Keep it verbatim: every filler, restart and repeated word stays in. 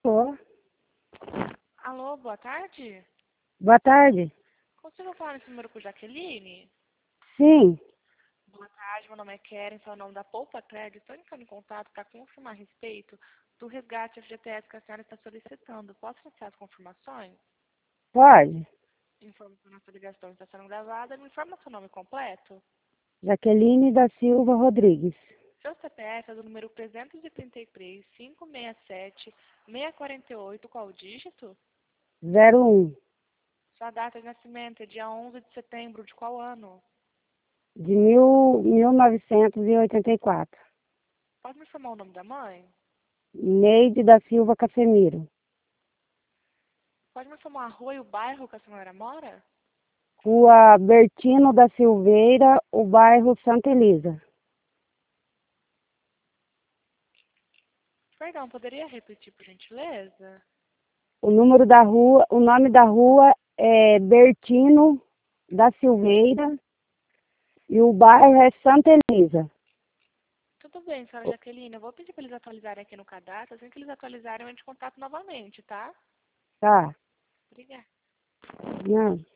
Alô? Alô, boa tarde. Boa tarde. Consigo falar nesse número com Jaqueline? Sim, Boa tarde, meu nome é Keren, sou o nome da Poupa Crédito. Estou entrando em contato para confirmar a respeito do resgate F G T S que a senhora está solicitando. Posso iniciar as confirmações? pode. Informo que a nossa ligação está sendo gravada. Me informa seu nome completo. Jaqueline da Silva Rodrigues. Seu C P F é do número trezentos e trinta e três, quinhentos e sessenta e sete, seiscentos e quarenta e oito. Qual o dígito? zero um Sua data de nascimento é dia onze de setembro de qual ano? de mil, mil novecentos e oitenta e quatro. Pode me informar o nome da mãe? Neide da Silva Casemiro. Pode me informar a rua e o bairro que a senhora mora? Rua Bertino da Silveira, o bairro Santa Elisa. Perdão, poderia repetir, por gentileza? O número da rua, o nome da rua é Bertino da Silveira e o bairro é Santa Elisa. Tudo bem, senhora Jaqueline. Eu vou pedir para eles atualizarem aqui no cadastro. Assim que eles atualizarem, eu entro em contato novamente, tá? Tá? Obrigada. Não.